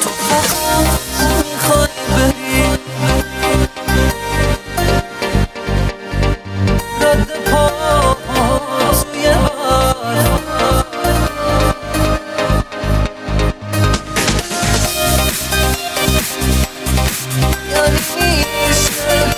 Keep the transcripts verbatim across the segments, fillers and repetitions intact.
تو فقط میخوای بری رد پا توی برف یعنی میشه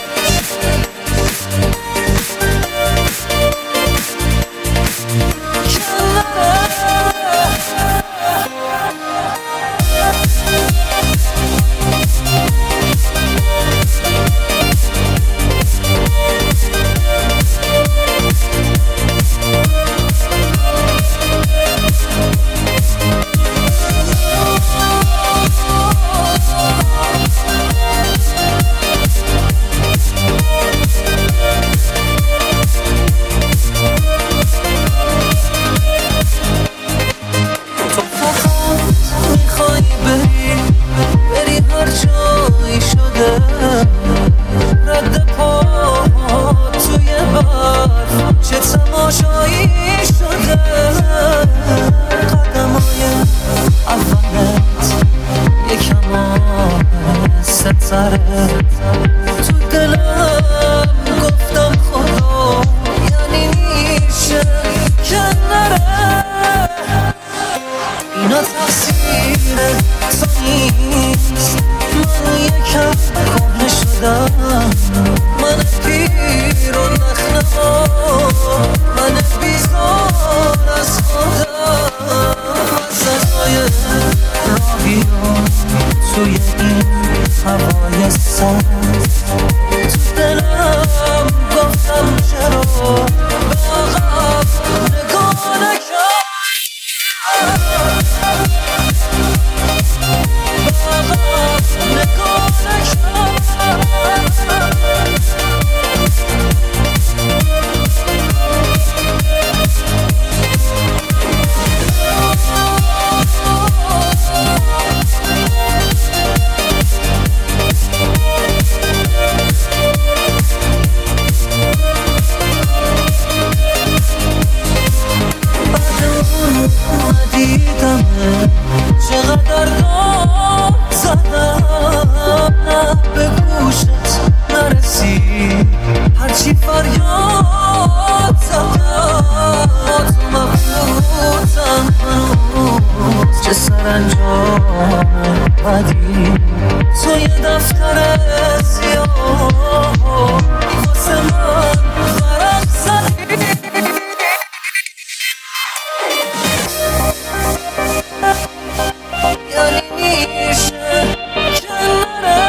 رد پا توی برف چه تماشایی شده قدمای اولت یکم ستاره تو دلم گفتم خدا یعنی میشه که نره اینا تقصیر تو نیست من یکم کهنه شدم من پیر و نخنما من بیزار از خودم مزنای راهی توی این هوای سرد تو دلم گفتم چرا به عقب نگاه نکرد ندیدمه چقدر داد زدم نه به گوشت نرسی هرچی فریاد زدم تو مبهوتم هنوز چه سرانجام بدی توی دفتر سیاه واسه من ورق زدی یعنی میشه که نره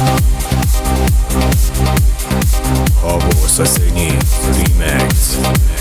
Habo Assassini Remix